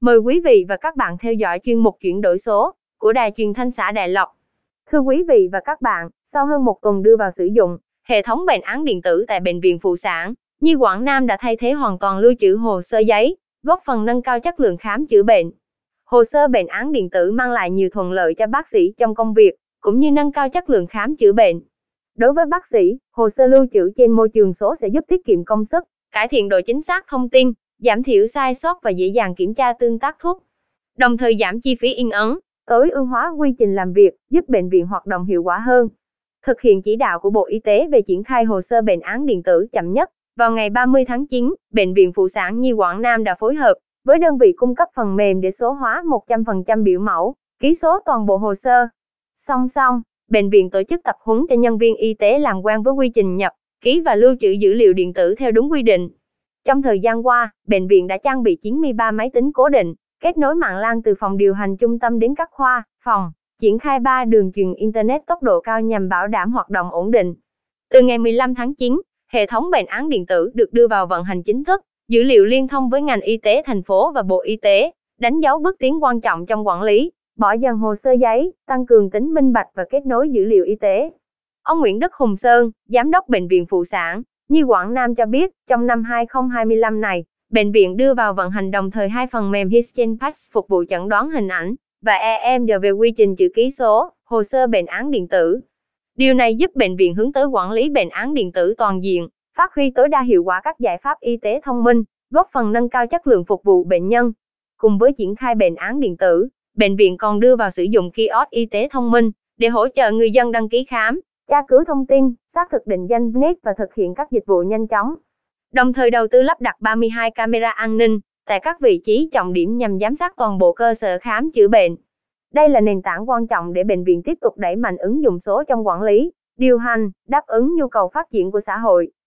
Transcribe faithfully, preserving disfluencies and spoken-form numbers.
Mời quý vị và các bạn theo dõi chuyên mục chuyển đổi số của Đài Truyền thanh xã Đại Lộc. Thưa quý vị và các bạn, sau hơn một tuần đưa vào sử dụng, hệ thống bệnh án điện tử tại Bệnh viện Phụ sản Nhi Quảng Nam đã thay thế hoàn toàn lưu trữ hồ sơ giấy, góp phần nâng cao chất lượng khám chữa bệnh. Hồ sơ bệnh án điện tử mang lại nhiều thuận lợi cho bác sĩ trong công việc, cũng như nâng cao chất lượng khám chữa bệnh. Đối với bác sĩ, hồ sơ lưu trữ trên môi trường số sẽ giúp tiết kiệm công sức, cải thiện độ chính xác thông tin, giảm thiểu sai sót và dễ dàng kiểm tra tương tác thuốc, đồng thời giảm chi phí in ấn, tối ưu hóa quy trình làm việc, giúp bệnh viện hoạt động hiệu quả hơn. Thực hiện chỉ đạo của Bộ Y tế về triển khai hồ sơ bệnh án điện tử chậm nhất, vào ngày ba mươi tháng chín, Bệnh viện Phụ sản Nhi Quảng Nam đã phối hợp với đơn vị cung cấp phần mềm để số hóa một trăm phần trăm biểu mẫu, ký số toàn bộ hồ sơ. Song song, bệnh viện tổ chức tập huấn cho nhân viên y tế làm quen với quy trình nhập, ký và lưu trữ dữ liệu điện tử theo đúng quy định. Trong thời gian qua, bệnh viện đã trang bị chín mươi ba máy tính cố định, kết nối mạng LAN từ phòng điều hành trung tâm đến các khoa, phòng, triển khai ba đường truyền Internet tốc độ cao nhằm bảo đảm hoạt động ổn định. Từ ngày mười lăm tháng chín, hệ thống bệnh án điện tử được đưa vào vận hành chính thức, dữ liệu liên thông với ngành y tế thành phố và Bộ Y tế, đánh dấu bước tiến quan trọng trong quản lý, bỏ dần hồ sơ giấy, tăng cường tính minh bạch và kết nối dữ liệu y tế. Ông Nguyễn Đức Hùng Sơn, Giám đốc Bệnh viện Phụ sản Nhi Quảng Nam cho biết, trong năm hai không hai lăm này, bệnh viện đưa vào vận hành đồng thời hai phần mềm HisgenPath phục vụ chẩn đoán hình ảnh và e em đê về quy trình chữ ký số, hồ sơ bệnh án điện tử. Điều này giúp bệnh viện hướng tới quản lý bệnh án điện tử toàn diện, phát huy tối đa hiệu quả các giải pháp y tế thông minh, góp phần nâng cao chất lượng phục vụ bệnh nhân. Cùng với triển khai bệnh án điện tử, bệnh viện còn đưa vào sử dụng kiosk y tế thông minh để hỗ trợ người dân đăng ký khám, tra cứu thông tin, xác thực định danh nét và thực hiện các dịch vụ nhanh chóng. Đồng thời đầu tư lắp đặt ba mươi hai camera an ninh tại các vị trí trọng điểm nhằm giám sát toàn bộ cơ sở khám chữa bệnh. Đây là nền tảng quan trọng để bệnh viện tiếp tục đẩy mạnh ứng dụng số trong quản lý, điều hành, đáp ứng nhu cầu phát triển của xã hội.